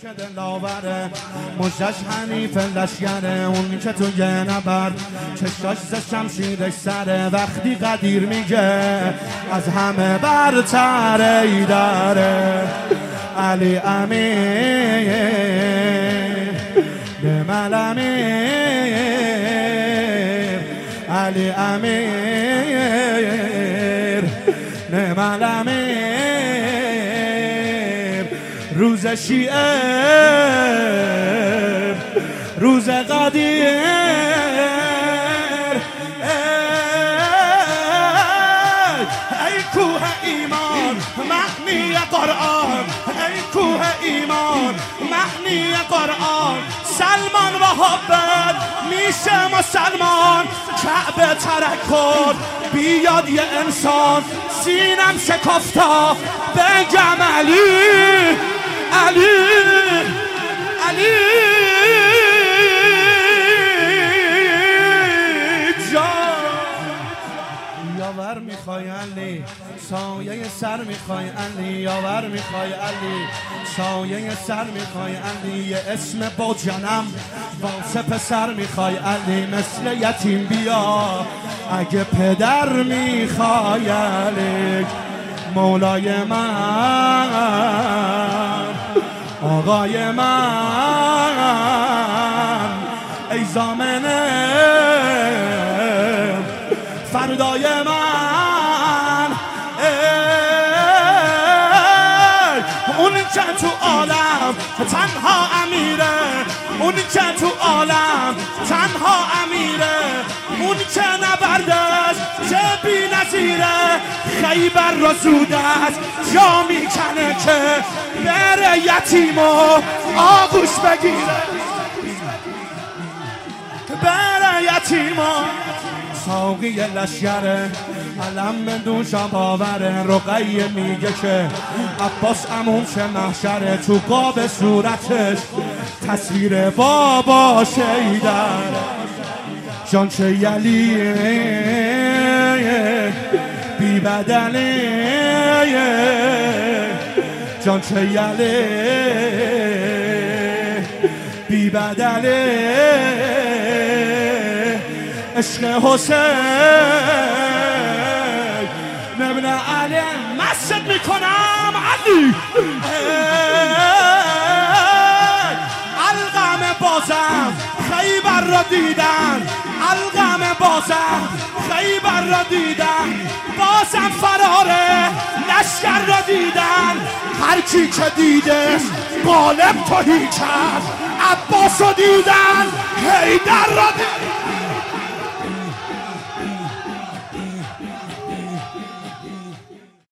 که دلاوره، مجدش حنیف لشگره، اون که توی نبرد چشاش ز شمشیرش سره، وقتی قدیر میگه از همه برتر ایداره. علی امیر به من امیر، علی امیر نعم امیر، روز شیعه روز قدیر، ای کوه ایمان معنی قرآن، ای کوه ایمان معنی قرآن، سلمان و حبت میشه مسلمان، کعبه ترک کن بیاد یه انسان، سینم شکفتا بگم علی علی علی یاور میخوای علی، سایه سر میخوای علی، یاور میخوای علی، سایه سر میخوای علی، یه اسم با جنم واسه پسر میخوای علی، مثل یتیم بیا اگه پدر میخوای علی، مولای من آقای من، ای زامنه فردای من، اون که تو عالم تنها امیره، اون که تو عالم تنها امیره، اون که نبردش چه بی نظیره، خیبر را زود است جا میکنه که بره یتیم و آغوش بگیره، بره یتیم و ساقی لشگره، علم به دوشم باوره، رقیه میگه که عباس عموم چه محشره، تو قاب صورتش تصویر بابا شیدره، جان چه یلیه بی بدلیه، جان چه یلیه بی بدلیه، عشق حسین ابن علی، مسجد میکنم علی، القم بازم خیبر را دیدن، القم بازم خیبر را دیدن، بازم فراره لشکر را دیدن، هر کی که دیدش غالب توهی کرد، عباس را دیدن حیدر را دیدن.